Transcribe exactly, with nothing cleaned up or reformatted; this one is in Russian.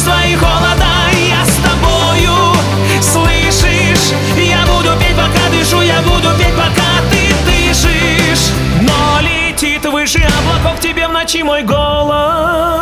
чувства и холода. Я с тобою, слышишь? Я буду петь, пока дышу, я буду петь, пока ты дышишь. Но летит выше облаков к тебе в ночи мой голос.